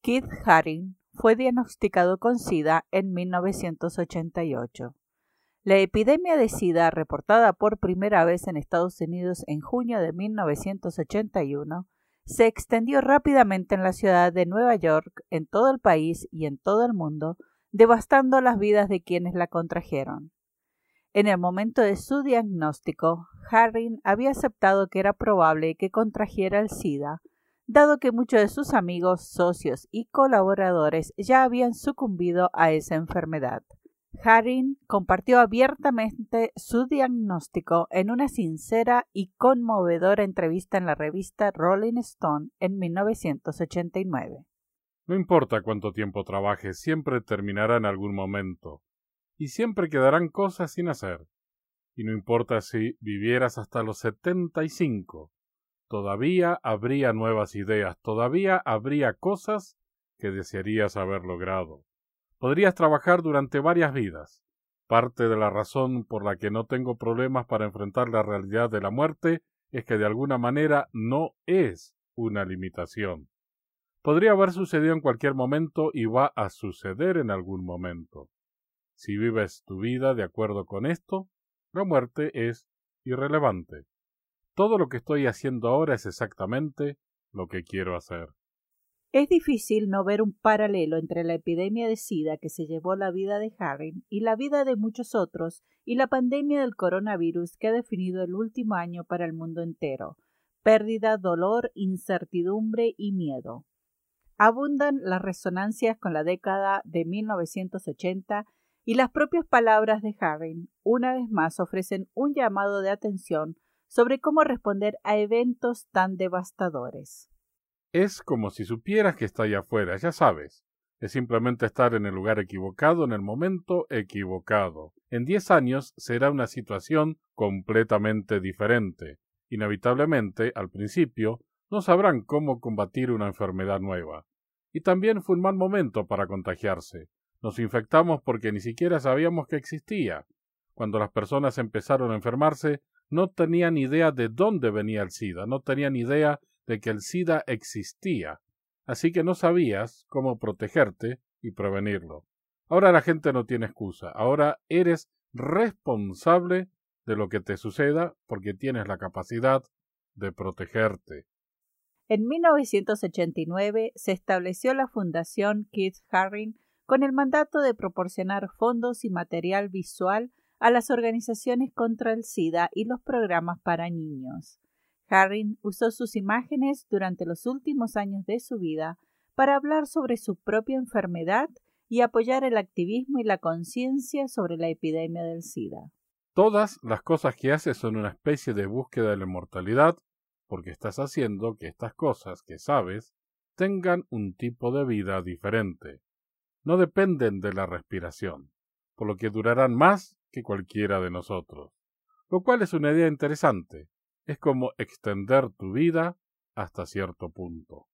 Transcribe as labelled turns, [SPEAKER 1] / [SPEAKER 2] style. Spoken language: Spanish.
[SPEAKER 1] Keith Haring fue diagnosticado con SIDA en 1988. La epidemia de SIDA, reportada por primera vez en Estados Unidos en junio de 1981, se extendió rápidamente en la ciudad de Nueva York, en todo el país y en todo el mundo, devastando las vidas de quienes la contrajeron. En el momento de su diagnóstico, Haring había aceptado que era probable que contrajera el SIDA, dado que muchos de sus amigos, socios y colaboradores ya habían sucumbido a esa enfermedad. Haring compartió abiertamente su diagnóstico en una sincera y conmovedora entrevista en la revista Rolling Stone en 1989.
[SPEAKER 2] No importa cuánto tiempo trabajes, siempre terminará en algún momento, y siempre quedarán cosas sin hacer. Y no importa si vivieras hasta los 75, todavía habría nuevas ideas, todavía habría cosas que desearías haber logrado. Podrías trabajar durante varias vidas. Parte de la razón por la que no tengo problemas para enfrentar la realidad de la muerte es que de alguna manera no es una limitación. Podría haber sucedido en cualquier momento y va a suceder en algún momento. Si vives tu vida de acuerdo con esto, la muerte es irrelevante. Todo lo que estoy haciendo ahora es exactamente lo que quiero hacer.
[SPEAKER 1] Es difícil no ver un paralelo entre la epidemia de SIDA que se llevó la vida de Haring y la vida de muchos otros y la pandemia del coronavirus que ha definido el último año para el mundo entero. Pérdida, dolor, incertidumbre y miedo. Abundan las resonancias con la década de 1980 y las propias palabras de Haring una vez más ofrecen un llamado de atención sobre cómo responder a eventos tan devastadores.
[SPEAKER 2] Es como si supieras que está allá afuera, ya sabes. Es simplemente estar en el lugar equivocado en el momento equivocado. En 10 años será una situación completamente diferente. Inevitablemente, al principio, no sabrán cómo combatir una enfermedad nueva. Y también fue un mal momento para contagiarse. Nos infectamos porque ni siquiera sabíamos que existía. Cuando las personas empezaron a enfermarse, no tenían idea de dónde venía el SIDA, no tenían idea de que el SIDA existía, así que no sabías cómo protegerte y prevenirlo. Ahora la gente no tiene excusa, ahora eres responsable de lo que te suceda porque tienes la capacidad de protegerte.
[SPEAKER 1] En 1989 se estableció la Fundación Keith Haring con el mandato de proporcionar fondos y material visual a las organizaciones contra el SIDA y los programas para niños. Haring usó sus imágenes durante los últimos años de su vida para hablar sobre su propia enfermedad y apoyar el activismo y la conciencia sobre la epidemia del SIDA.
[SPEAKER 2] Todas las cosas que haces son una especie de búsqueda de la inmortalidad, porque estás haciendo que estas cosas que sabes tengan un tipo de vida diferente. No dependen de la respiración, por lo que durarán más que cualquiera de nosotros. Lo cual es una idea interesante. Es como extender tu vida hasta cierto punto.